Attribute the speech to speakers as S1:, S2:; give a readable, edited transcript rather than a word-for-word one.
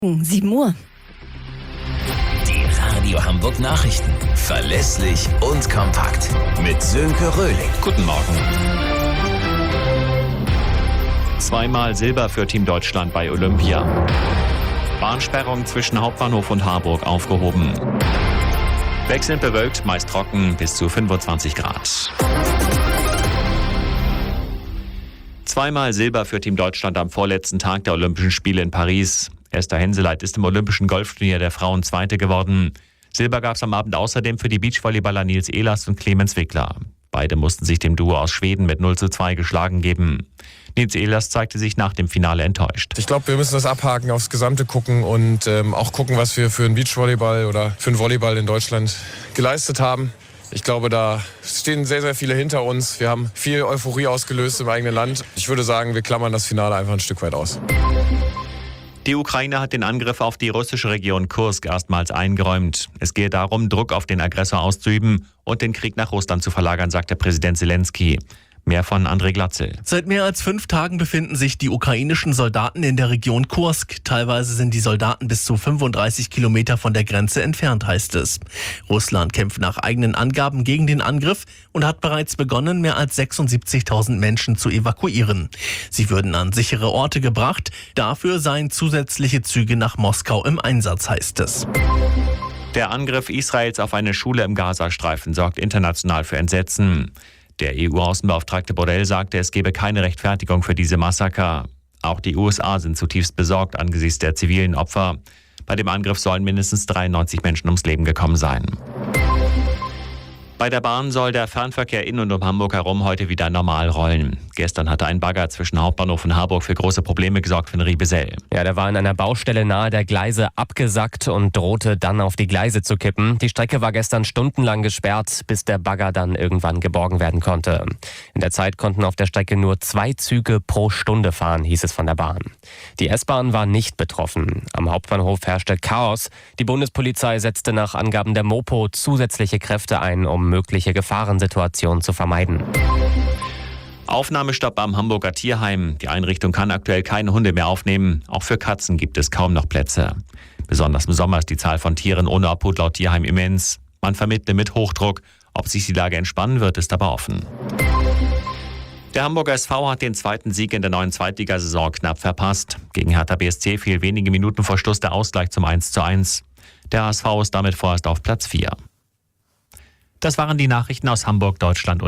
S1: 7 Uhr.
S2: Die Radio Hamburg Nachrichten. Verlässlich und kompakt. Mit Sönke Röhling.
S3: Guten Morgen. Zweimal Silber für Team Deutschland bei Olympia. Bahnsperrung zwischen Hauptbahnhof und Harburg aufgehoben. Wechselnd bewölkt, meist trocken, bis zu 25 Grad. Zweimal Silber für Team Deutschland am vorletzten Tag der Olympischen Spiele in Paris. Esther Henseleit ist im Olympischen Golfturnier der Frauen Zweite geworden. Silber gab es am Abend außerdem für die Beachvolleyballer Nils Ehlers und Clemens Wickler. Beide mussten sich dem Duo aus Schweden mit 0:2 geschlagen geben. Nils Ehlers zeigte sich nach dem Finale enttäuscht.
S4: Ich glaube, wir müssen das abhaken, aufs Gesamte gucken und auch gucken, was wir für einen Beachvolleyball oder für einen Volleyball in Deutschland geleistet haben. Ich glaube, da stehen sehr, sehr viele hinter uns. Wir haben viel Euphorie ausgelöst im eigenen Land. Ich würde sagen, wir klammern das Finale einfach ein Stück weit aus.
S3: Die Ukraine hat den Angriff auf die russische Region Kursk erstmals eingeräumt. Es gehe darum, Druck auf den Aggressor auszuüben und den Krieg nach Russland zu verlagern, sagte Präsident Zelensky. Mehr von André Glatzel.
S5: Seit mehr als 5 Tagen befinden sich die ukrainischen Soldaten in der Region Kursk. Teilweise sind die Soldaten bis zu 35 Kilometer von der Grenze entfernt, heißt es. Russland kämpft nach eigenen Angaben gegen den Angriff und hat bereits begonnen, mehr als 76.000 Menschen zu evakuieren. Sie würden an sichere Orte gebracht. Dafür seien zusätzliche Züge nach Moskau im Einsatz, heißt es.
S3: Der Angriff Israels auf eine Schule im Gazastreifen sorgt international für Entsetzen. Der EU-Außenbeauftragte Borrell sagte, es gebe keine Rechtfertigung für diese Massaker. Auch die USA sind zutiefst besorgt angesichts der zivilen Opfer. Bei dem Angriff sollen mindestens 93 Menschen ums Leben gekommen sein. Bei der Bahn soll der Fernverkehr in und um Hamburg herum heute wieder normal rollen. Gestern hatte ein Bagger zwischen Hauptbahnhof und Harburg für große Probleme gesorgt für den Riebesell.
S6: Ja, der war an einer Baustelle nahe der Gleise abgesackt und drohte dann auf die Gleise zu kippen. Die Strecke war gestern stundenlang gesperrt, bis der Bagger dann irgendwann geborgen werden konnte. In der Zeit konnten auf der Strecke nur 2 Züge pro Stunde fahren, hieß es von der Bahn. Die S-Bahn war nicht betroffen. Am Hauptbahnhof herrschte Chaos. Die Bundespolizei setzte nach Angaben der Mopo zusätzliche Kräfte ein, um mögliche Gefahrensituationen zu vermeiden.
S3: Aufnahmestopp am Hamburger Tierheim. Die Einrichtung kann aktuell keine Hunde mehr aufnehmen. Auch für Katzen gibt es kaum noch Plätze. Besonders im Sommer ist die Zahl von Tieren ohne Obhut laut Tierheim immens. Man vermittle mit Hochdruck. Ob sich die Lage entspannen wird, ist aber offen. Der Hamburger SV hat den zweiten Sieg in der neuen Zweitligasaison knapp verpasst. Gegen Hertha BSC fiel wenige Minuten vor Schluss der Ausgleich zum 1:1. Der HSV ist damit vorerst auf Platz 4. Das waren die Nachrichten aus Hamburg, Deutschland und